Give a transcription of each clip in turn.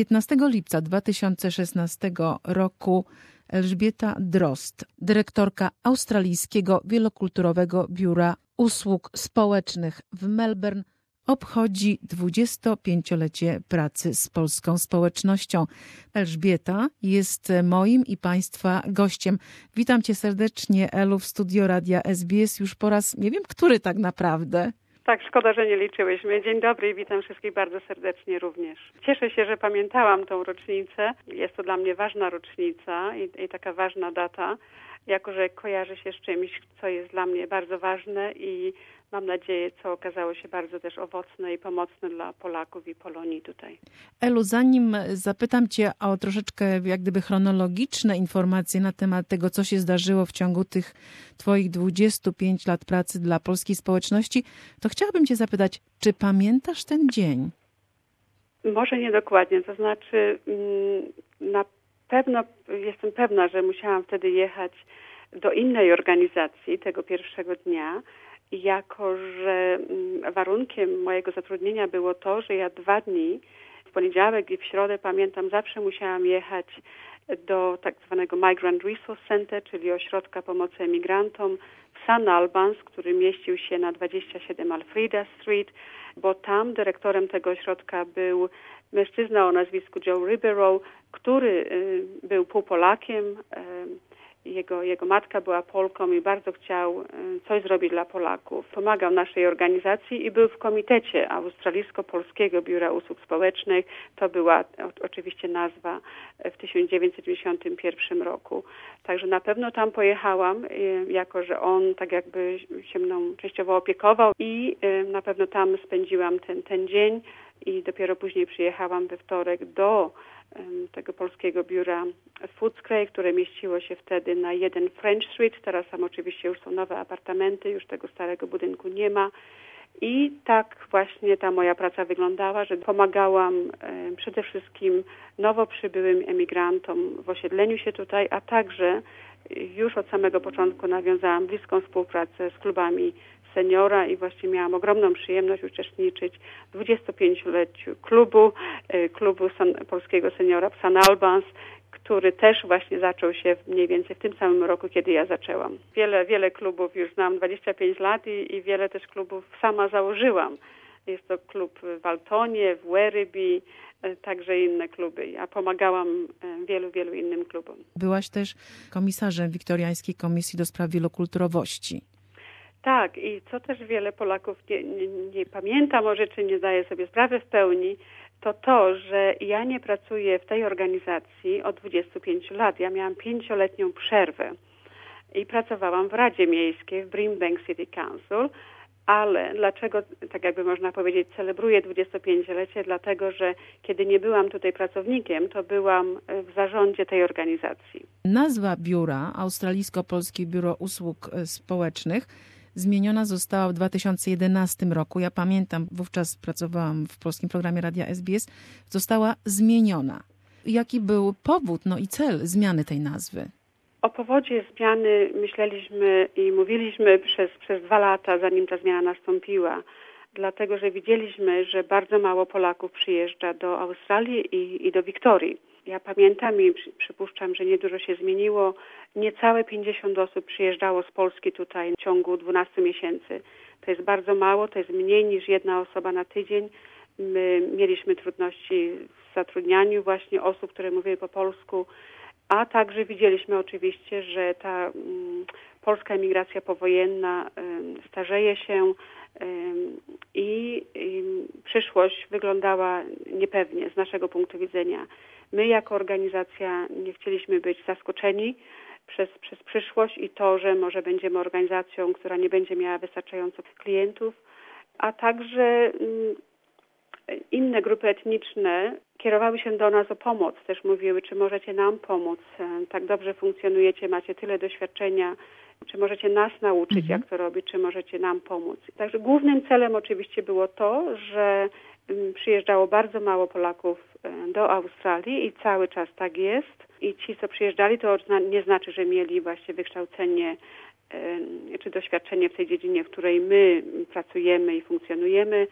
15 lipca 2016 roku Elżbieta Drozd, dyrektorka Australijskiego Wielokulturowego Biura Usług Społecznych w Melbourne, obchodzi 25-lecie pracy z polską społecznością. Elżbieta jest moim i Państwa gościem. Witam Cię serdecznie, Elu, w studio Radia SBS już po raz, nie wiem, który tak naprawdę. Tak, szkoda, że nie liczyłyśmy. Dzień dobry i witam wszystkich bardzo serdecznie również. Cieszę się, że pamiętałam tą rocznicę. Jest to dla mnie ważna rocznica i taka ważna data, jako że kojarzy się z czymś, co jest dla mnie bardzo ważne i mam nadzieję, co okazało się bardzo też owocne i pomocne dla Polaków i Polonii tutaj. Elu, zanim zapytam Cię o troszeczkę jak gdyby chronologiczne informacje na temat tego, co się zdarzyło w ciągu tych Twoich 25 lat pracy dla polskiej społeczności, to chciałabym Cię zapytać, czy pamiętasz ten dzień? Może nie dokładnie, to znaczy na pewno jestem pewna, że musiałam wtedy jechać do innej organizacji tego pierwszego dnia, jako że warunkiem mojego zatrudnienia było to, że ja 2 dni, w poniedziałek i w środę, pamiętam, zawsze musiałam jechać do tak zwanego Migrant Resource Center, czyli ośrodka pomocy emigrantom w St. Albans, który mieścił się na 27 Alfreda Street, bo tam dyrektorem tego ośrodka był mężczyzna o nazwisku Joe Ribeiro, który był półpolakiem. Jego matka była Polką i bardzo chciał coś zrobić dla Polaków. Pomagał naszej organizacji i był w komitecie Australijsko-Polskiego Biura Usług Społecznych. To była oczywiście nazwa w 1991 roku. Także na pewno tam pojechałam, jako że on tak jakby się mną częściowo opiekował i na pewno tam spędziłam ten dzień i dopiero później przyjechałam we wtorek do tego polskiego biura Footscray, które mieściło się wtedy na 1 French Street. Teraz tam oczywiście już są nowe apartamenty, już tego starego budynku nie ma. I tak właśnie ta moja praca wyglądała, że pomagałam przede wszystkim nowo przybyłym emigrantom w osiedleniu się tutaj, a także już od samego początku nawiązałam bliską współpracę z klubami seniora i właśnie miałam ogromną przyjemność uczestniczyć w 25-leciu klubu polskiego seniora w St. Albans, który też właśnie zaczął się mniej więcej w tym samym roku, kiedy ja zaczęłam. Wiele klubów już znam, 25 lat i wiele też klubów sama założyłam. Jest to klub w Altonie, w Werribee, także inne kluby. Ja pomagałam wielu innym klubom. Byłaś też komisarzem Wiktoriańskiej Komisji do Spraw Wielokulturowości. Tak, i co też wiele Polaków nie pamięta może, czy nie zdaje sobie sprawy w pełni, to, że ja nie pracuję w tej organizacji od 25 lat. Ja miałam 5-letnią przerwę i pracowałam w Radzie Miejskiej w Brimbank City Council, ale dlaczego, tak jakby można powiedzieć, celebruję 25-lecie? Dlatego, że kiedy nie byłam tutaj pracownikiem, to byłam w zarządzie tej organizacji. Nazwa biura, Australijsko-Polskie Biuro Usług Społecznych, zmieniona została w 2011 roku. Ja pamiętam, wówczas pracowałam w polskim programie Radia SBS. Została zmieniona. Jaki był powód, i cel zmiany tej nazwy? O powodzie zmiany myśleliśmy i mówiliśmy przez 2 lata, zanim ta zmiana nastąpiła. Dlatego, że widzieliśmy, że bardzo mało Polaków przyjeżdża do Australii i do Wiktorii. Ja pamiętam i przypuszczam, że niedużo się zmieniło. Niecałe 50 osób przyjeżdżało z Polski tutaj w ciągu 12 miesięcy. To jest bardzo mało, to jest mniej niż 1 osoba na tydzień. My mieliśmy trudności w zatrudnianiu właśnie osób, które mówiły po polsku, a także widzieliśmy oczywiście, że ta polska emigracja powojenna starzeje się i przyszłość wyglądała niepewnie z naszego punktu widzenia. My jako organizacja nie chcieliśmy być zaskoczeni przez przyszłość i to, że może będziemy organizacją, która nie będzie miała wystarczająco klientów, a także inne grupy etniczne kierowały się do nas o pomoc. Też mówiły, czy możecie nam pomóc, tak dobrze funkcjonujecie, macie tyle doświadczenia, czy możecie nas nauczyć, jak to robić, czy możecie nam pomóc. Także głównym celem oczywiście było to, że przyjeżdżało bardzo mało Polaków do Australii i cały czas tak jest. I ci, co przyjeżdżali, to nie znaczy, że mieli właśnie wykształcenie czy doświadczenie w tej dziedzinie, w której my pracujemy i funkcjonujemy.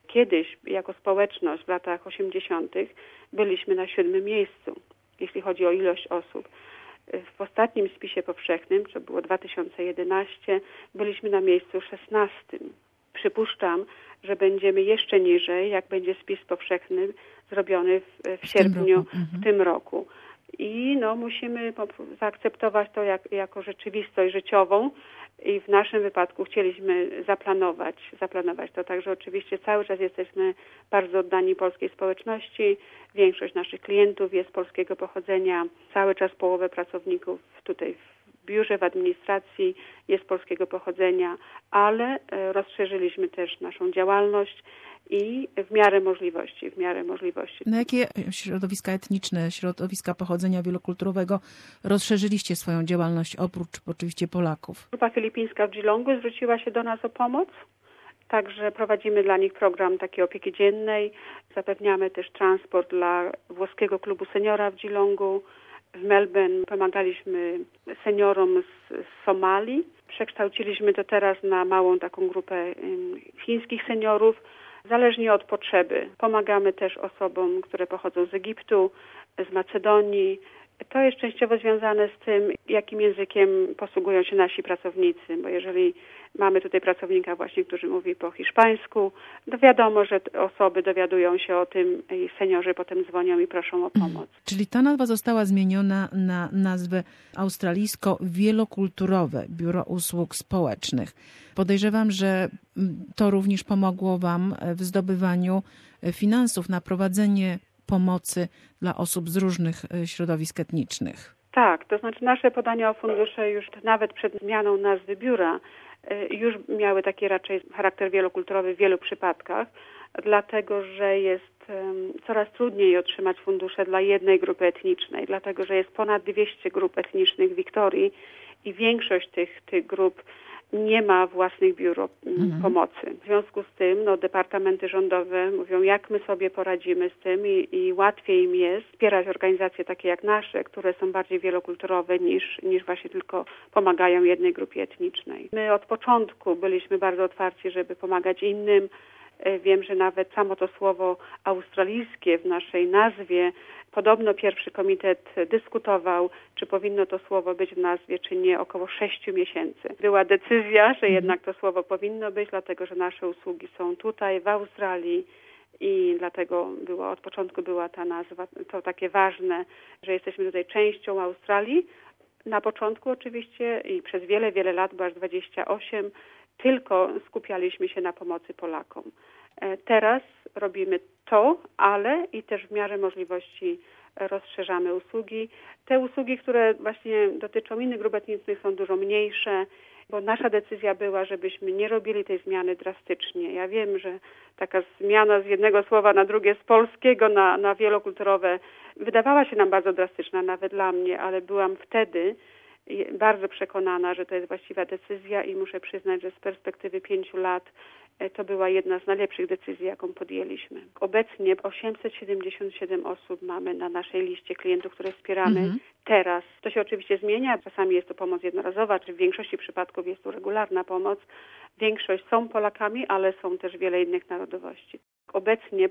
Kiedyś jako społeczność w latach 80. byliśmy na 7. miejscu, jeśli chodzi o ilość osób. W ostatnim spisie powszechnym, to było 2011, byliśmy na miejscu 16. Przypuszczam, że będziemy jeszcze niżej, jak będzie spis powszechny zrobiony w sierpniu w tym roku. I musimy zaakceptować to jako rzeczywistość życiową i w naszym wypadku chcieliśmy zaplanować to. Także oczywiście cały czas jesteśmy bardzo oddani polskiej społeczności. Większość naszych klientów jest polskiego pochodzenia. Cały czas połowę pracowników tutaj w biurze, w administracji jest polskiego pochodzenia, ale rozszerzyliśmy też naszą działalność i w miarę możliwości. Na jakie środowiska etniczne, środowiska pochodzenia wielokulturowego rozszerzyliście swoją działalność oprócz oczywiście Polaków? Grupa filipińska w Geelongu zwróciła się do nas o pomoc. Także prowadzimy dla nich program takiej opieki dziennej. Zapewniamy też transport dla włoskiego klubu seniora w Geelongu. W Melbourne pomagaliśmy seniorom z Somalii. Przekształciliśmy to teraz na małą taką grupę chińskich seniorów. Zależnie od potrzeby. Pomagamy też osobom, które pochodzą z Egiptu, z Macedonii. To jest częściowo związane z tym, jakim językiem posługują się nasi pracownicy, bo jeżeli mamy tutaj pracownika właśnie, który mówi po hiszpańsku, to wiadomo, że osoby dowiadują się o tym i seniorzy potem dzwonią i proszą o pomoc. Czyli ta nazwa została zmieniona na nazwę Australijsko-Wielokulturowe Biuro Usług Społecznych. Podejrzewam, że to również pomogło Wam w zdobywaniu finansów na prowadzenie pomocy dla osób z różnych środowisk etnicznych. Tak, to znaczy nasze podania o fundusze już nawet przed zmianą nazwy biura już miały taki raczej charakter wielokulturowy w wielu przypadkach, dlatego że jest coraz trudniej otrzymać fundusze dla jednej grupy etnicznej, dlatego że jest ponad 200 grup etnicznych w Wiktorii i większość tych grup nie ma własnych biur pomocy. W związku z tym departamenty rządowe mówią, jak my sobie poradzimy z tym i łatwiej im jest wspierać organizacje takie jak nasze, które są bardziej wielokulturowe niż właśnie tylko pomagają jednej grupie etnicznej. My od początku byliśmy bardzo otwarci, żeby pomagać innym. Wiem, że nawet samo to słowo australijskie w naszej nazwie, podobno pierwszy komitet dyskutował, czy powinno to słowo być w nazwie, czy nie, około 6 miesięcy. Była decyzja, że jednak to słowo powinno być, dlatego że nasze usługi są tutaj, w Australii i dlatego od początku była ta nazwa, to takie ważne, że jesteśmy tutaj częścią Australii. Na początku oczywiście i przez wiele, wiele lat, bo aż 28, tylko skupialiśmy się na pomocy Polakom. Teraz robimy to, ale i też w miarę możliwości rozszerzamy usługi. Te usługi, które właśnie dotyczą innych grup etnicznych, są dużo mniejsze, bo nasza decyzja była, żebyśmy nie robili tej zmiany drastycznie. Ja wiem, że taka zmiana z jednego słowa na drugie, z polskiego na wielokulturowe, wydawała się nam bardzo drastyczna, nawet dla mnie, ale byłam wtedy bardzo przekonana, że to jest właściwa decyzja i muszę przyznać, że z perspektywy 5 lat to była jedna z najlepszych decyzji, jaką podjęliśmy. Obecnie 877 osób mamy na naszej liście klientów, które wspieramy teraz. To się oczywiście zmienia. Czasami jest to pomoc jednorazowa, czy w większości przypadków jest to regularna pomoc. Większość są Polakami, ale są też wiele innych narodowości. Obecnie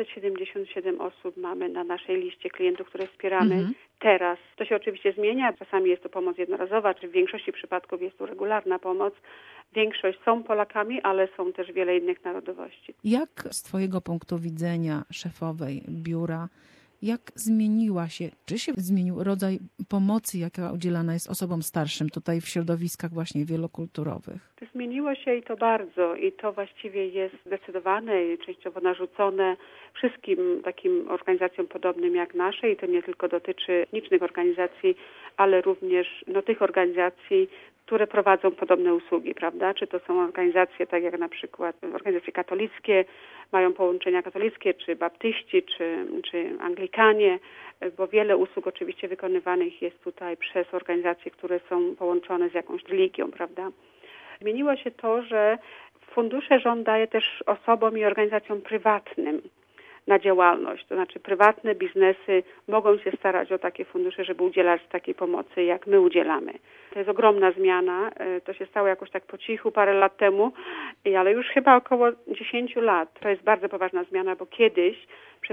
877 osób mamy na naszej liście klientów, które wspieramy teraz. To się oczywiście zmienia. Czasami jest to pomoc jednorazowa, czy w większości przypadków jest to regularna pomoc. Większość są Polakami, ale są też wiele innych narodowości. Jak z Twojego punktu widzenia szefowej biura, jak zmieniła się, czy się zmienił rodzaj pomocy, jaka udzielana jest osobom starszym tutaj w środowiskach właśnie wielokulturowych? Zmieniło się i to bardzo i to właściwie jest zdecydowane i częściowo narzucone wszystkim takim organizacjom podobnym jak nasze i to nie tylko dotyczy etnicznych organizacji, ale również tych organizacji, które prowadzą podobne usługi, prawda? Czy to są organizacje tak jak na przykład organizacje katolickie, mają połączenia katolickie, czy baptyści, czy anglikanie, bo wiele usług oczywiście wykonywanych jest tutaj przez organizacje, które są połączone z jakąś religią, prawda? Zmieniło się to, że fundusze rząd daje też osobom i organizacjom prywatnym na działalność. To znaczy prywatne biznesy mogą się starać o takie fundusze, żeby udzielać takiej pomocy, jak my udzielamy. To jest ogromna zmiana. To się stało jakoś tak po cichu parę lat temu, ale już chyba około 10 lat. To jest bardzo poważna zmiana, bo kiedyś przez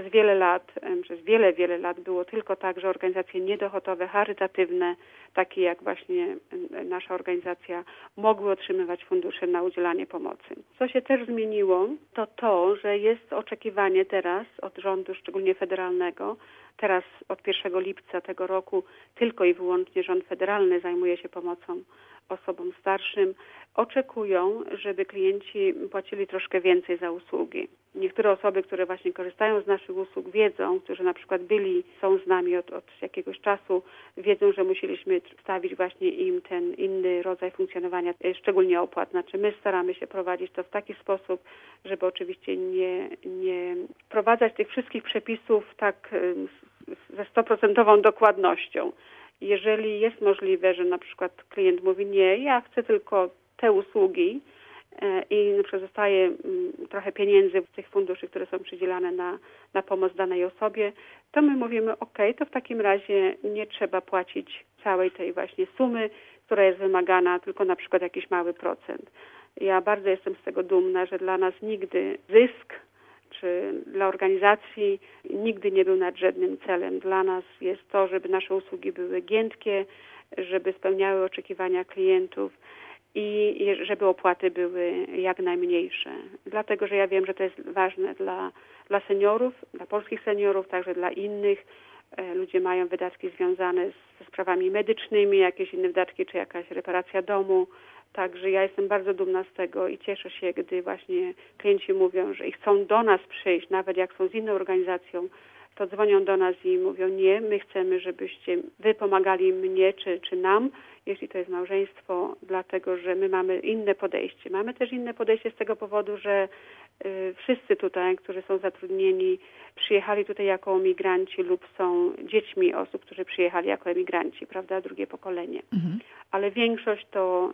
wiele lat było tylko tak, że organizacje niedochodowe, charytatywne, takie jak właśnie nasza organizacja, mogły otrzymywać fundusze na udzielanie pomocy. Co się też zmieniło, to, że jest oczekiwanie teraz od rządu, szczególnie federalnego. Teraz od 1 lipca tego roku tylko i wyłącznie rząd federalny zajmuje się pomocą osobom starszym. Oczekują, żeby klienci płacili troszkę więcej za usługi. Niektóre osoby, które właśnie korzystają z naszych usług, wiedzą, którzy na przykład są z nami od jakiegoś czasu, wiedzą, że musieliśmy wstawić właśnie im ten inny rodzaj funkcjonowania, szczególnie opłat. Znaczy my staramy się prowadzić to w taki sposób, żeby oczywiście nie wprowadzać tych wszystkich przepisów tak ze 100% dokładnością. Jeżeli jest możliwe, że na przykład klient mówi nie, ja chcę tylko te usługi i na przykład zostaje trochę pieniędzy z tych funduszy, które są przydzielane na pomoc danej osobie, to my mówimy to w takim razie nie trzeba płacić całej tej właśnie sumy, która jest wymagana, tylko na przykład jakiś mały procent. Ja bardzo jestem z tego dumna, że dla nas nigdy zysk czy dla organizacji nigdy nie był nadrzędnym celem. Dla nas jest to, żeby nasze usługi były giętkie, żeby spełniały oczekiwania klientów i żeby opłaty były jak najmniejsze. Dlatego, że ja wiem, że to jest ważne dla seniorów, dla polskich seniorów, także dla innych. Ludzie mają wydatki związane ze sprawami medycznymi, jakieś inne wydatki, czy jakaś reparacja domu. Także ja jestem bardzo dumna z tego i cieszę się, gdy właśnie klienci mówią, że chcą do nas przyjść, nawet jak są z inną organizacją, to dzwonią do nas i mówią nie, my chcemy, żebyście wy pomagali mnie czy nam, jeśli to jest małżeństwo, dlatego, że my mamy inne podejście. Mamy też inne podejście z tego powodu, że wszyscy tutaj, którzy są zatrudnieni, przyjechali tutaj jako emigranci lub są dziećmi osób, którzy przyjechali jako emigranci, prawda, drugie pokolenie. Mhm. Ale większość to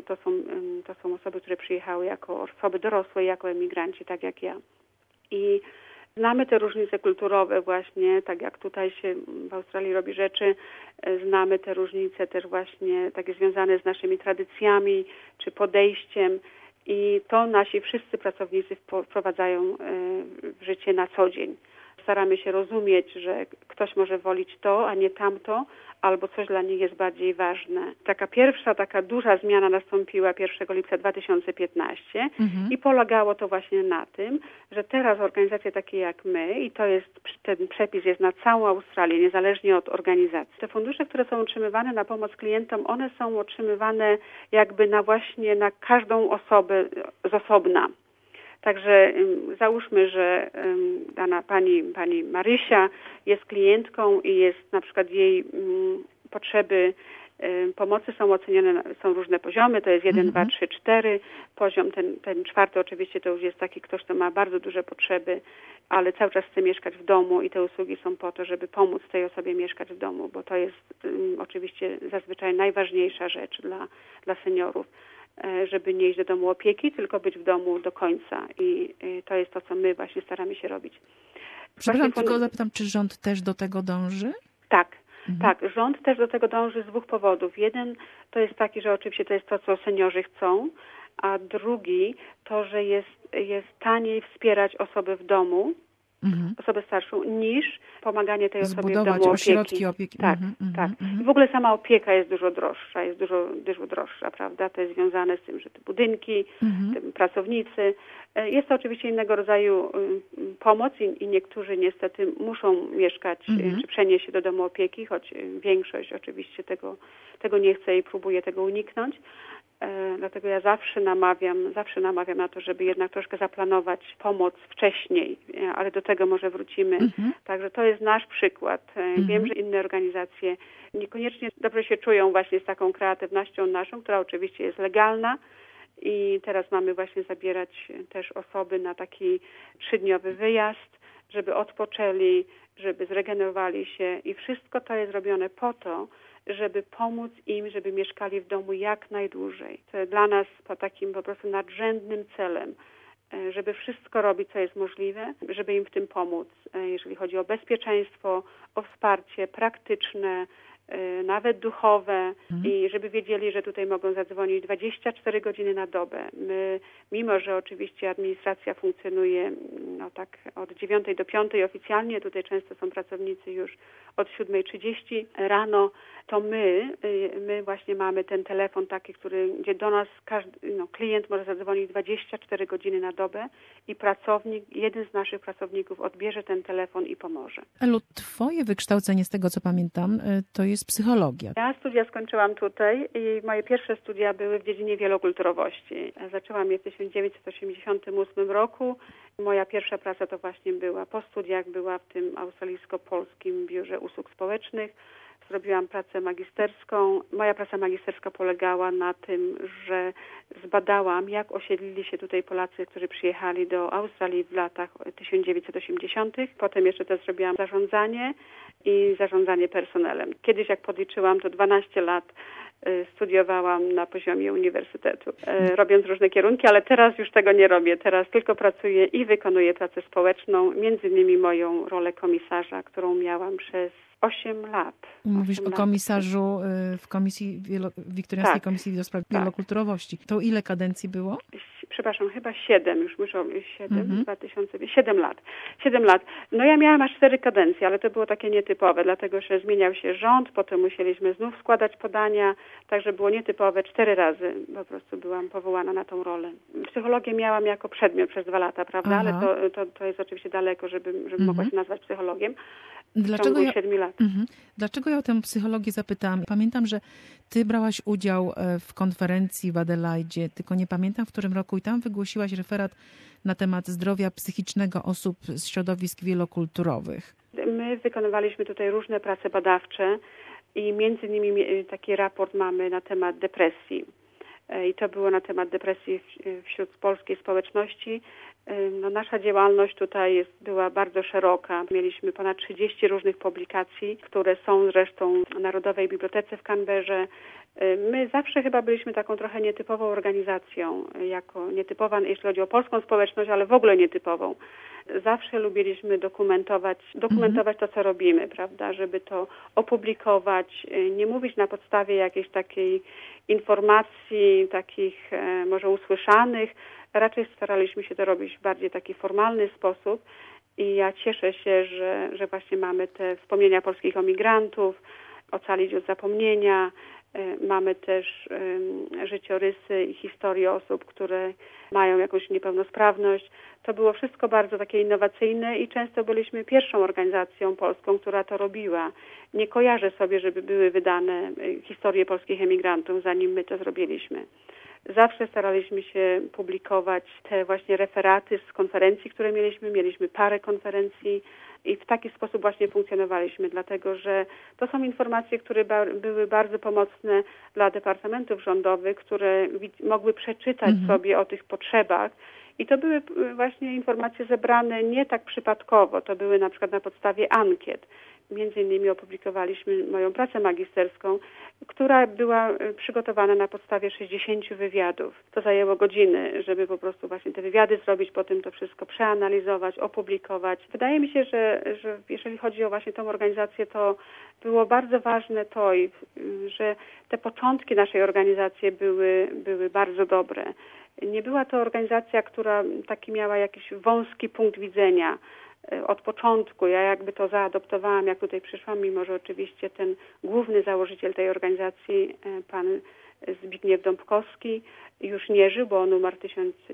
są osoby, które przyjechały jako osoby dorosłe, jako emigranci, tak jak ja. I znamy te różnice kulturowe właśnie, tak jak tutaj się w Australii robi rzeczy, znamy te różnice też właśnie takie związane z naszymi tradycjami czy podejściem i to nasi wszyscy pracownicy wprowadzają w życie na co dzień. Staramy się rozumieć, że ktoś może wolić to, a nie tamto, albo coś dla nich jest bardziej ważne. Taka duża zmiana nastąpiła 1 lipca 2015 i polegało to właśnie na tym, że teraz organizacje takie jak my, i ten przepis jest na całą Australię, niezależnie od organizacji. Te fundusze, które są otrzymywane na pomoc klientom, one są otrzymywane jakby na każdą osobę z osobna. Także załóżmy, że dana pani Marysia jest klientką i jest na przykład jej potrzeby pomocy są ocenione, są różne poziomy, to jest 1, 2, 3, 4. Poziom ten 4 oczywiście to już jest taki ktoś, kto ma bardzo duże potrzeby, ale cały czas chce mieszkać w domu i te usługi są po to, żeby pomóc tej osobie mieszkać w domu, bo to jest oczywiście zazwyczaj najważniejsza rzecz dla seniorów, żeby nie iść do domu opieki, tylko być w domu do końca i to jest to, co my właśnie staramy się robić. Przepraszam, tylko zapytam, czy rząd też do tego dąży? Tak. Tak, rząd też do tego dąży z 2 powodów. Jeden to jest taki, że oczywiście to jest to, co seniorzy chcą, a drugi to, że jest taniej wspierać osobę w domu, osobę starszą, niż pomaganie tej osobie w domu opieki. Ośrodki opieki. Tak, tak. I w ogóle sama opieka jest dużo droższa, dużo droższa, prawda? To jest związane z tym, że te budynki, pracownicy. Jest to oczywiście innego rodzaju pomoc i niektórzy niestety muszą mieszkać czy przenieść się do domu opieki, choć większość oczywiście tego nie chce i próbuje tego uniknąć. Dlatego ja zawsze namawiam na to, żeby jednak troszkę zaplanować pomoc wcześniej, ale do tego może wrócimy. Także to jest nasz przykład. Wiem, że inne organizacje niekoniecznie dobrze się czują właśnie z taką kreatywnością naszą, która oczywiście jest legalna i teraz mamy właśnie zabierać też osoby na taki 3-dniowy wyjazd, żeby odpoczęli, żeby zregenerowali się i wszystko to jest robione po to, żeby pomóc im, żeby mieszkali w domu jak najdłużej. To jest dla nas takim po prostu nadrzędnym celem, żeby wszystko robić, co jest możliwe, żeby im w tym pomóc, jeżeli chodzi o bezpieczeństwo, o wsparcie praktyczne, nawet duchowe i żeby wiedzieli, że tutaj mogą zadzwonić 24 godziny na dobę. My, mimo że oczywiście administracja funkcjonuje tak od 9 do 5 oficjalnie, tutaj często są pracownicy już od 7:30 rano, to my właśnie mamy ten telefon taki, gdzie do nas klient może zadzwonić 24 godziny na dobę i jeden z naszych pracowników odbierze ten telefon i pomoże. Elu, twoje wykształcenie, z tego co pamiętam, to jest psychologia. Ja studia skończyłam tutaj i moje pierwsze studia były w dziedzinie wielokulturowości. Zaczęłam je w 1988 roku. Moja pierwsza praca to właśnie po studiach była w tym australijsko-polskim biurze usług społecznych. Zrobiłam pracę magisterską. Moja praca magisterska polegała na tym, że zbadałam, jak osiedlili się tutaj Polacy, którzy przyjechali do Australii w latach 1980. Potem jeszcze też zrobiłam zarządzanie personelem. Kiedyś, jak podliczyłam, to 12 lat studiowałam na poziomie uniwersytetu, robiąc różne kierunki, ale teraz już tego nie robię. Teraz tylko pracuję i wykonuję pracę społeczną, między innymi moją rolę komisarza, którą miałam przez 8 lat. Mówisz o komisarzu w komisji Wiktoriańskiej Komisji do Spraw Wielokulturowości. To ile kadencji było? Przepraszam, chyba 7, już muszę 7 lat. 7 lat. No ja miałam aż 4 kadencje, ale to było takie nietypowe, dlatego że zmieniał się rząd, potem musieliśmy znów składać podania, także było nietypowe. 4 razy po prostu byłam powołana na tą rolę. Psychologię miałam jako przedmiot przez 2 lata, prawda? Ale to jest oczywiście daleko, żeby mogła się nazwać psychologiem. Dlaczego ja o tę psychologię zapytałam? Pamiętam, że ty brałaś udział w konferencji w Adelaidzie, tylko nie pamiętam w którym roku, i tam wygłosiłaś referat na temat zdrowia psychicznego osób z środowisk wielokulturowych. My wykonywaliśmy tutaj różne prace badawcze i między innymi taki raport mamy na temat depresji. I to było na temat depresji wśród polskiej społeczności. Nasza działalność tutaj była bardzo szeroka. Mieliśmy ponad 30 różnych publikacji, które są zresztą w Narodowej Bibliotece w Canberrze. My zawsze chyba byliśmy taką trochę nietypową organizacją, jako nietypowa, jeśli chodzi o polską społeczność, ale w ogóle nietypową. Zawsze lubiliśmy dokumentować to, co robimy, prawda, żeby to opublikować, nie mówić na podstawie jakiejś takiej informacji, takich może usłyszanych. Raczej staraliśmy się to robić w bardziej taki formalny sposób i ja cieszę się, że właśnie mamy te wspomnienia polskich emigrantów, Ocalić od zapomnienia. Mamy też życiorysy i historie osób, które mają jakąś niepełnosprawność. To było wszystko bardzo takie innowacyjne i często byliśmy pierwszą organizacją polską, która to robiła. Nie kojarzę sobie, żeby były wydane historie polskich emigrantów, zanim my to zrobiliśmy. Zawsze staraliśmy się publikować te właśnie referaty z konferencji, które mieliśmy. Mieliśmy parę konferencji i w taki sposób właśnie funkcjonowaliśmy, dlatego że to są informacje, które były bardzo pomocne dla departamentów rządowych, które mogły przeczytać sobie o tych potrzebach. I to były właśnie informacje zebrane nie tak przypadkowo, to były na przykład na podstawie ankiet. Między innymi opublikowaliśmy moją pracę magisterską, która była przygotowana na podstawie 60 wywiadów. To zajęło godziny, żeby po prostu właśnie te wywiady zrobić, potem to wszystko przeanalizować, opublikować. Wydaje mi się, że jeżeli chodzi o właśnie tę organizację, to było bardzo ważne to, że te początki naszej organizacji były bardzo dobre. Nie była to organizacja, która taki miała jakiś wąski punkt widzenia od początku. Ja jakby to zaadoptowałam, jak tutaj przyszłam, mimo że oczywiście ten główny założyciel tej organizacji, pan Zbigniew Dąbkowski, już nie żył, bo on umarł w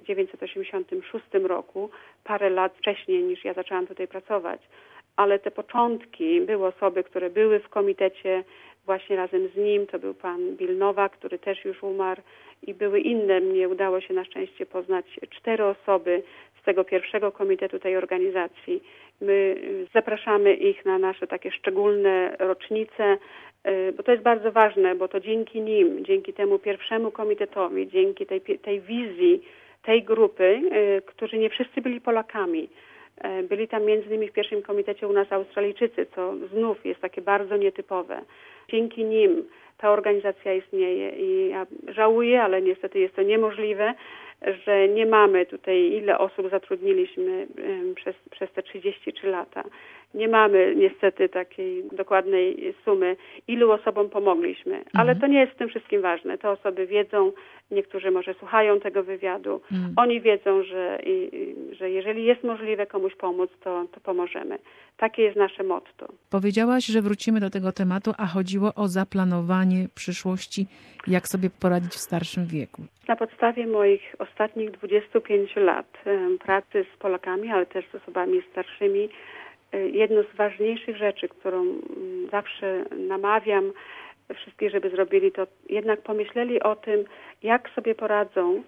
1986 roku, parę lat wcześniej niż ja zaczęłam tutaj pracować. Ale te początki, były osoby, które były w komitecie właśnie razem z nim, to był pan Bill Nowak, który też już umarł i były inne, mnie udało się na szczęście poznać 4 osoby z tego pierwszego komitetu tej organizacji. My zapraszamy ich na nasze takie szczególne rocznice, bo to jest bardzo ważne, bo to dzięki nim, dzięki temu pierwszemu komitetowi, dzięki tej wizji tej grupy, którzy nie wszyscy byli Polakami. Byli tam między innymi w pierwszym komitecie u nas Australijczycy, co znów jest takie bardzo nietypowe. Dzięki nim ta organizacja istnieje i ja żałuję, ale niestety jest to niemożliwe, że nie mamy tutaj, ile osób zatrudniliśmy przez te 33 lata. Nie mamy niestety takiej dokładnej sumy, ilu osobom pomogliśmy. Ale to nie jest w tym wszystkim ważne. Te osoby wiedzą, niektórzy może słuchają tego wywiadu. Oni wiedzą, że jeżeli jest możliwe komuś pomóc, to pomożemy. Takie jest nasze motto. Powiedziałaś, że wrócimy do tego tematu, a chodziło o zaplanowanie przyszłości, jak sobie poradzić w starszym wieku. Na podstawie moich ostatnich 25 lat pracy z Polakami, ale też z osobami starszymi, jedną z ważniejszych rzeczy, którą zawsze namawiam wszystkich, żeby zrobili, to jednak pomyśleli o tym, jak sobie poradzą,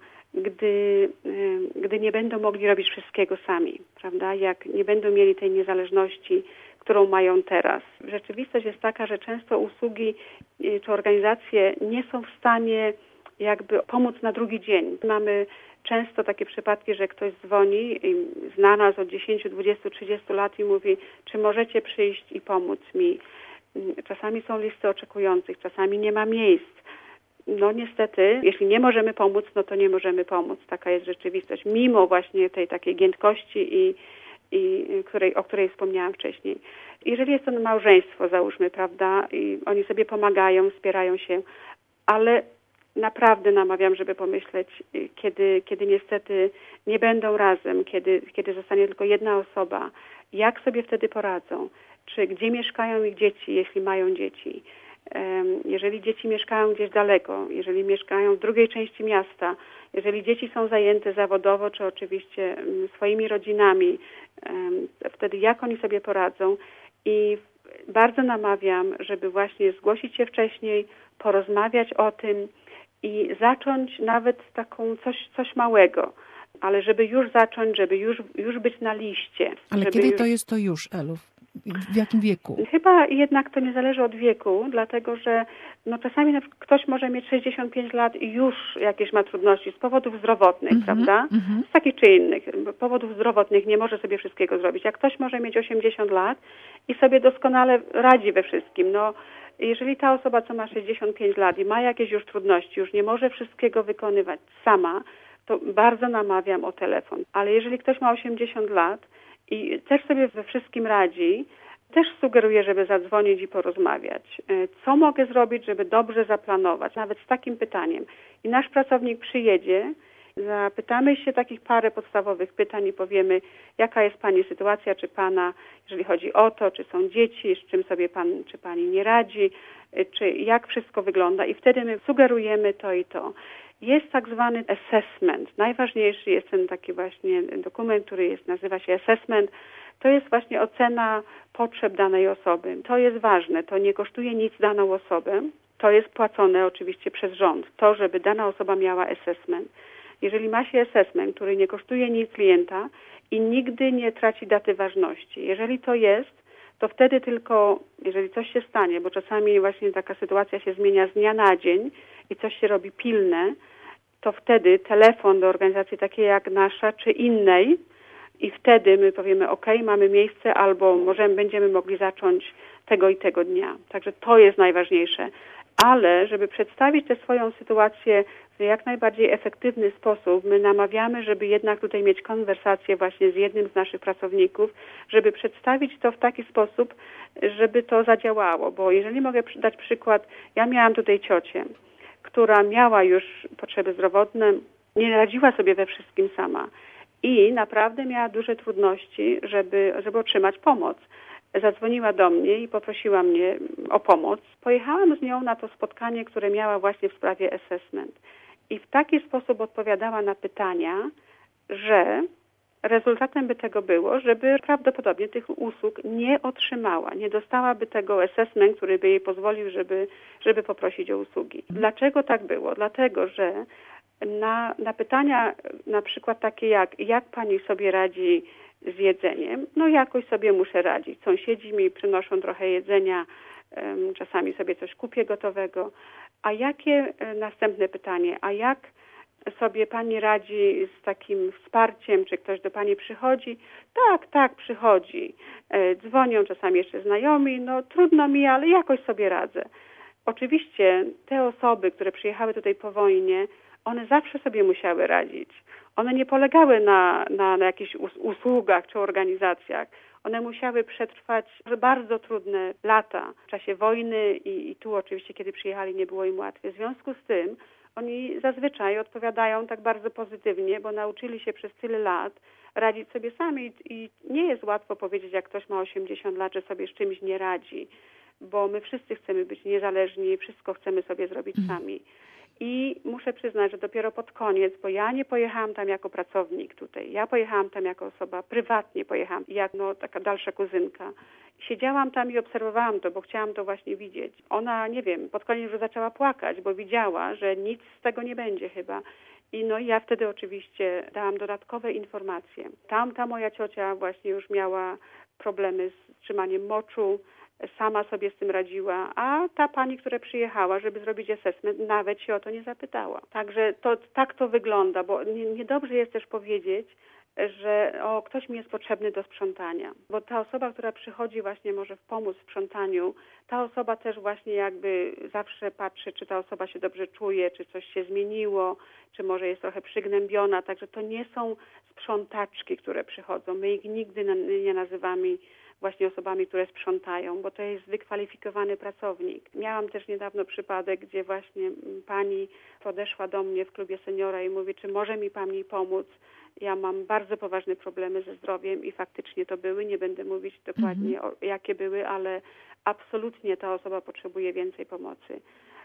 gdy nie będą mogli robić wszystkiego sami, prawda? Jak nie będą mieli tej niezależności, którą mają teraz. Rzeczywistość jest taka, że często usługi czy organizacje nie są w stanie jakby pomóc na drugi dzień. Mamy często takie przypadki, że ktoś dzwoni, zna nas od 10, 20, 30 lat i mówi, czy możecie przyjść i pomóc mi. Czasami są listy oczekujących, czasami nie ma miejsc. No niestety, jeśli nie możemy pomóc, no to nie możemy pomóc. Taka jest rzeczywistość. Mimo właśnie tej takiej giętkości o której wspomniałam wcześniej. Jeżeli jest to małżeństwo, załóżmy, prawda, i oni sobie pomagają, wspierają się, ale naprawdę namawiam, żeby pomyśleć, kiedy niestety nie będą razem, kiedy zostanie tylko jedna osoba, jak sobie wtedy poradzą, czy gdzie mieszkają ich dzieci, jeśli mają dzieci. Jeżeli dzieci mieszkają gdzieś daleko, jeżeli mieszkają w drugiej części miasta, jeżeli dzieci są zajęte zawodowo, czy oczywiście swoimi rodzinami, wtedy jak oni sobie poradzą. I bardzo namawiam, żeby właśnie zgłosić się wcześniej, porozmawiać o tym i zacząć nawet taką coś małego, ale żeby już zacząć, żeby już być na liście. Ale kiedy to jest to już, Elu? W jakim wieku? Chyba jednak to nie zależy od wieku, dlatego że czasami na przykład ktoś może mieć 65 lat i już jakieś ma trudności z powodów zdrowotnych, prawda? Z takich czy innych powodów zdrowotnych nie może sobie wszystkiego zrobić. Jak ktoś może mieć 80 lat i sobie doskonale radzi we wszystkim, jeżeli ta osoba, co ma 65 lat i ma jakieś już trudności, już nie może wszystkiego wykonywać sama, to bardzo namawiam o telefon. Ale jeżeli ktoś ma 80 lat i też sobie we wszystkim radzi, też sugeruję, żeby zadzwonić i porozmawiać. Co mogę zrobić, żeby dobrze zaplanować, nawet z takim pytaniem. I nasz pracownik przyjedzie, zapytamy się takich parę podstawowych pytań i powiemy, jaka jest Pani sytuacja, czy Pana, jeżeli chodzi o to, czy są dzieci, z czym sobie Pan czy Pani nie radzi, czy jak wszystko wygląda i wtedy my sugerujemy to i to. Jest tak zwany assessment. Najważniejszy jest ten taki właśnie dokument, który nazywa się assessment. To jest właśnie ocena potrzeb danej osoby. To jest ważne. To nie kosztuje nic daną osobę. To jest płacone oczywiście przez rząd. To, żeby dana osoba miała assessment. Jeżeli ma się assessment, który nie kosztuje nic klienta i nigdy nie traci daty ważności. Jeżeli to jest, to wtedy tylko, jeżeli coś się stanie, bo czasami właśnie taka sytuacja się zmienia z dnia na dzień i coś się robi pilne, to wtedy telefon do organizacji takiej jak nasza czy innej i wtedy my powiemy, ok, mamy miejsce albo będziemy mogli zacząć tego i tego dnia. Także to jest najważniejsze. Ale żeby przedstawić tę swoją sytuację w jak najbardziej efektywny sposób, my namawiamy, żeby jednak tutaj mieć konwersację właśnie z jednym z naszych pracowników, żeby przedstawić to w taki sposób, żeby to zadziałało. Bo jeżeli mogę dać przykład, ja miałam tutaj ciocię, która miała już potrzeby zdrowotne, nie radziła sobie we wszystkim sama i naprawdę miała duże trudności, żeby otrzymać pomoc. Zadzwoniła do mnie i poprosiła mnie o pomoc. Pojechałam z nią na to spotkanie, które miała właśnie w sprawie assessment. I w taki sposób odpowiadała na pytania, że rezultatem by tego było, żeby prawdopodobnie tych usług nie otrzymała, nie dostałaby tego assessment, który by jej pozwolił, żeby poprosić o usługi. Dlaczego tak było? Dlatego, że na pytania na przykład takie jak pani sobie radzi z jedzeniem, jakoś sobie muszę radzić. Sąsiedzi mi przynoszą trochę jedzenia, czasami sobie coś kupię gotowego. A jakie, następne pytanie, a jak sobie pani radzi z takim wsparciem, czy ktoś do pani przychodzi? Tak, przychodzi. Dzwonią czasami jeszcze znajomi, trudno mi, ale jakoś sobie radzę. Oczywiście te osoby, które przyjechały tutaj po wojnie, one zawsze sobie musiały radzić. One nie polegały na jakichś usługach czy organizacjach. One musiały przetrwać bardzo trudne lata w czasie wojny i tu oczywiście, kiedy przyjechali, nie było im łatwiej. W związku z tym oni zazwyczaj odpowiadają tak bardzo pozytywnie, bo nauczyli się przez tyle lat radzić sobie sami i nie jest łatwo powiedzieć, jak ktoś ma 80 lat, że sobie z czymś nie radzi, bo my wszyscy chcemy być niezależni, wszystko chcemy sobie zrobić sami. I muszę przyznać, że dopiero pod koniec, bo ja nie pojechałam tam jako pracownik tutaj, ja pojechałam tam jako osoba, prywatnie pojechałam, jak taka dalsza kuzynka. Siedziałam tam i obserwowałam to, bo chciałam to właśnie widzieć. Ona, nie wiem, pod koniec już zaczęła płakać, bo widziała, że nic z tego nie będzie chyba. I ja wtedy oczywiście dałam dodatkowe informacje. Ta moja ciocia właśnie już miała problemy z trzymaniem moczu, sama sobie z tym radziła, a ta pani, która przyjechała, żeby zrobić assessment, nawet się o to nie zapytała. Także tak to wygląda, bo niedobrze jest też powiedzieć, że ktoś mi jest potrzebny do sprzątania, bo ta osoba, która przychodzi właśnie może pomóc w sprzątaniu, ta osoba też właśnie jakby zawsze patrzy, czy ta osoba się dobrze czuje, czy coś się zmieniło, czy może jest trochę przygnębiona, także to nie są sprzątaczki, które przychodzą. My ich nigdy nie nazywamy właśnie osobami, które sprzątają, bo to jest wykwalifikowany pracownik. Miałam też niedawno przypadek, gdzie właśnie pani podeszła do mnie w klubie seniora i mówi, czy może mi pani pomóc. Ja mam bardzo poważne problemy ze zdrowiem i faktycznie to były. Nie będę mówić dokładnie, jakie były, ale absolutnie ta osoba potrzebuje więcej pomocy.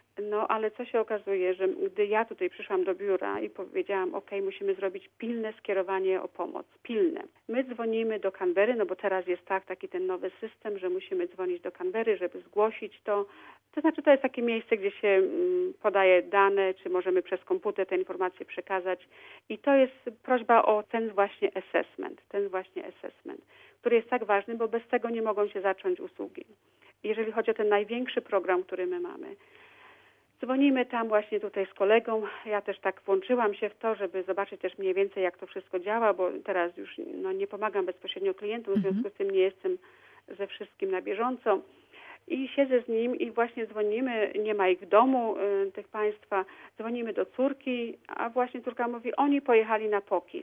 Ale co się okazuje, że gdy ja tutaj przyszłam do biura i powiedziałam, musimy zrobić pilne skierowanie o pomoc, pilne. My dzwonimy do Canberry, bo teraz jest taki ten nowy system, że musimy dzwonić do Canberry, żeby zgłosić to. To znaczy, to jest takie miejsce, gdzie się podaje dane, czy możemy przez komputer te informacje przekazać. I to jest prośba o ten właśnie assessment, który jest tak ważny, bo bez tego nie mogą się zacząć usługi. Jeżeli chodzi o ten największy program, który my mamy. Dzwonimy tam właśnie tutaj z kolegą. Ja też tak włączyłam się w to, żeby zobaczyć też mniej więcej, jak to wszystko działa, bo teraz już nie pomagam bezpośrednio klientom, w związku z tym nie jestem ze wszystkim na bieżąco. I siedzę z nim i właśnie dzwonimy, nie ma ich w domu, tych państwa, dzwonimy do córki, a właśnie córka mówi, oni pojechali na POKiS.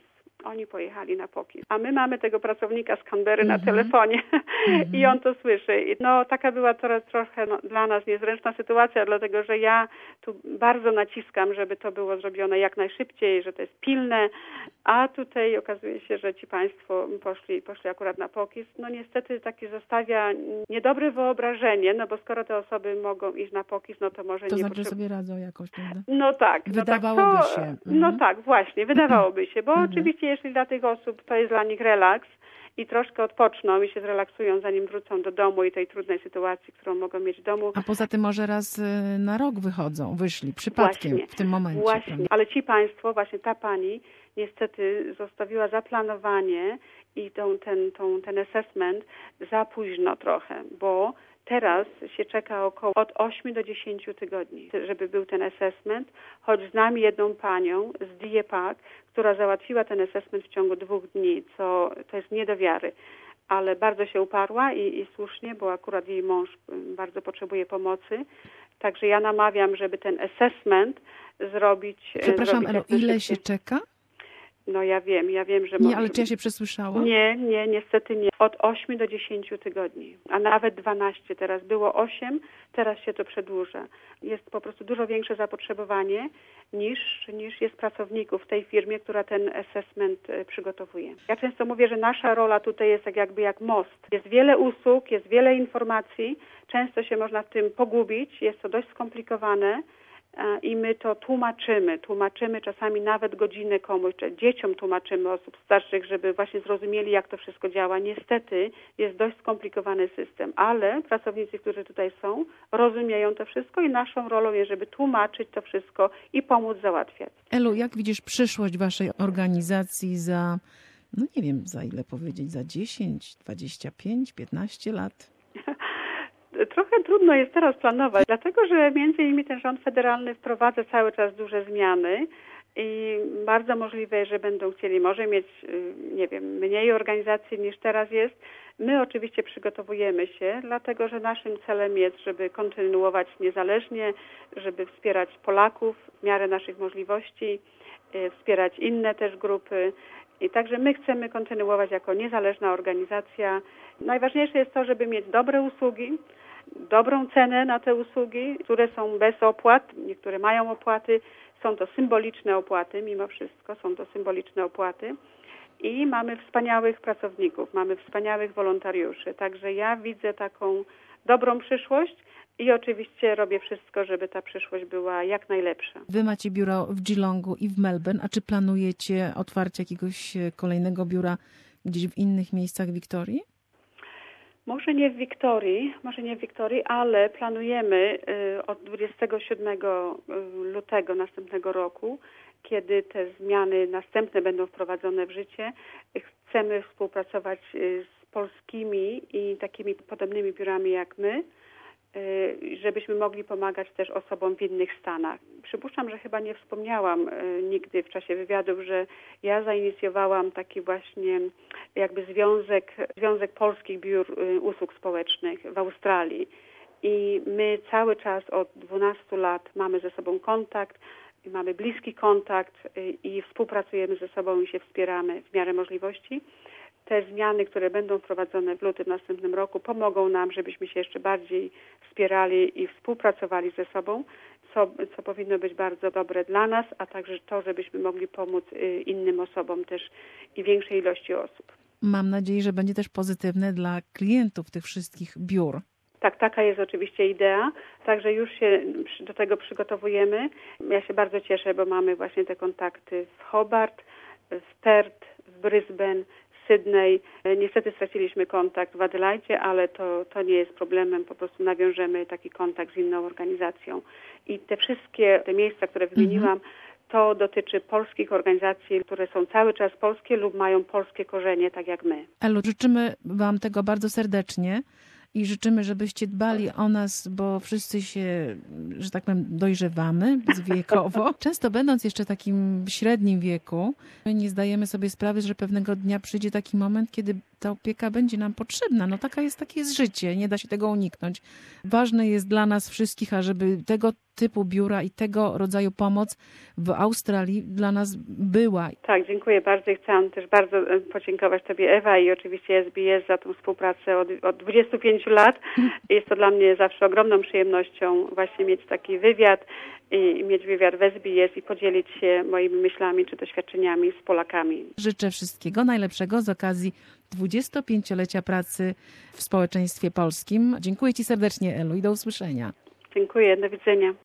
A my mamy tego pracownika z Canberry na telefonie i on to słyszy. Taka była trochę dla nas niezręczna sytuacja, dlatego że ja tu bardzo naciskam, żeby to było zrobione jak najszybciej, że to jest pilne, a tutaj okazuje się, że ci państwo poszli akurat na POKiS. Niestety takie zostawia niedobre wyobrażenie, bo skoro te osoby mogą iść na POKiS, to może to nie znaczy sobie radzą jakoś, prawda? Wydawałoby się. Właśnie, wydawałoby się, bo oczywiście jeśli dla tych osób to jest dla nich relaks i troszkę odpoczną i się zrelaksują, zanim wrócą do domu i tej trudnej sytuacji, którą mogą mieć w domu. A poza tym może raz na rok wyszli przypadkiem właśnie, w tym momencie. Właśnie, prawda? ale ci państwo, właśnie ta pani niestety zostawiła zaplanowanie i ten assessment za późno trochę, bo teraz się czeka od 8 do 10 tygodni, żeby był ten assessment, choć znam jedną panią z DIEPAC, która załatwiła ten assessment w ciągu 2 dni, co to jest nie do wiary, ale bardzo się uparła i słusznie, bo akurat jej mąż bardzo potrzebuje pomocy. Także ja namawiam, żeby ten assessment zrobić. Przepraszam, Elo, ile się czeka? Ja wiem, że... Nie, ale czy ja się przesłyszałam? Nie, niestety nie. Od 8 do 10 tygodni, a nawet 12. Teraz było 8, teraz się to przedłuża. Jest po prostu dużo większe zapotrzebowanie niż jest pracowników w tej firmie, która ten assessment przygotowuje. Ja często mówię, że nasza rola tutaj jest jak most. Jest wiele usług, jest wiele informacji, często się można w tym pogubić, jest to dość skomplikowane. I my to tłumaczymy czasami nawet godzinę komuś, czy dzieciom tłumaczymy, osób starszych, żeby właśnie zrozumieli, jak to wszystko działa. Niestety jest dość skomplikowany system, ale pracownicy, którzy tutaj są, rozumieją to wszystko i naszą rolą jest, żeby tłumaczyć to wszystko i pomóc załatwiać. Elu, jak widzisz przyszłość waszej organizacji za, nie wiem, za ile powiedzieć, za 10, 25, 15 lat? Trochę trudno jest teraz planować, dlatego że między innymi ten rząd federalny wprowadza cały czas duże zmiany i bardzo możliwe, że będą chcieli może mieć, nie wiem, mniej organizacji niż teraz jest. My oczywiście przygotowujemy się, dlatego że naszym celem jest, żeby kontynuować niezależnie, żeby wspierać Polaków w miarę naszych możliwości, wspierać inne też grupy. I także my chcemy kontynuować jako niezależna organizacja. Najważniejsze jest to, żeby mieć dobre usługi, dobrą cenę na te usługi, które są bez opłat, niektóre mają opłaty, są to symboliczne opłaty, mimo wszystko są to symboliczne opłaty. I mamy wspaniałych pracowników, mamy wspaniałych wolontariuszy. Także ja widzę taką dobrą przyszłość i oczywiście robię wszystko, żeby ta przyszłość była jak najlepsza. Wy macie biuro w Geelongu i w Melbourne, a czy planujecie otwarcie jakiegoś kolejnego biura gdzieś w innych miejscach Wiktorii? Może nie w Wiktorii, ale planujemy od 27 lutego następnego roku, kiedy te zmiany następne będą wprowadzone w życie, chcemy współpracować z polskimi i takimi podobnymi biurami jak my, żebyśmy mogli pomagać też osobom w innych stanach. Przypuszczam, że chyba nie wspomniałam nigdy w czasie wywiadów, że ja zainicjowałam taki właśnie jakby Związek Polskich Biur Usług Społecznych w Australii. I my cały czas od 12 lat mamy ze sobą kontakt, mamy bliski kontakt i współpracujemy ze sobą i się wspieramy w miarę możliwości. Te zmiany, które będą wprowadzone w lutym następnym roku, pomogą nam, żebyśmy się jeszcze bardziej wspierali i współpracowali ze sobą, co powinno być bardzo dobre dla nas, a także to, żebyśmy mogli pomóc innym osobom też i większej ilości osób. Mam nadzieję, że będzie też pozytywne dla klientów tych wszystkich biur. Tak, taka jest oczywiście idea, także już się do tego przygotowujemy. Ja się bardzo cieszę, bo mamy właśnie te kontakty w Hobart, w Perth, w Brisbane, Sydney. Niestety straciliśmy kontakt w Adelaide, ale to nie jest problemem, po prostu nawiążemy taki kontakt z inną organizacją. I te wszystkie te miejsca, które wymieniłam, to dotyczy polskich organizacji, które są cały czas polskie lub mają polskie korzenie, tak jak my. Elu, życzymy Wam tego bardzo serdecznie i życzymy, żebyście dbali o nas, bo wszyscy się, że tak powiem, dojrzewamy wiekowo. Często będąc jeszcze takim średnim wieku, my nie zdajemy sobie sprawy, że pewnego dnia przyjdzie taki moment, kiedy ta opieka będzie nam potrzebna. No takie jest życie, nie da się tego uniknąć. Ważne jest dla nas wszystkich, ażeby tego typu biura i tego rodzaju pomoc w Australii dla nas była. Tak, dziękuję bardzo i chciałam też bardzo podziękować Tobie, Ewa, i oczywiście SBS za tą współpracę od 25 lat. Jest to dla mnie zawsze ogromną przyjemnością właśnie mieć taki wywiad i mieć wywiad w SBS i podzielić się moimi myślami czy doświadczeniami z Polakami. Życzę wszystkiego najlepszego z okazji 25-lecia pracy w społeczeństwie polskim. Dziękuję Ci serdecznie, Elu, i do usłyszenia. Dziękuję, do widzenia.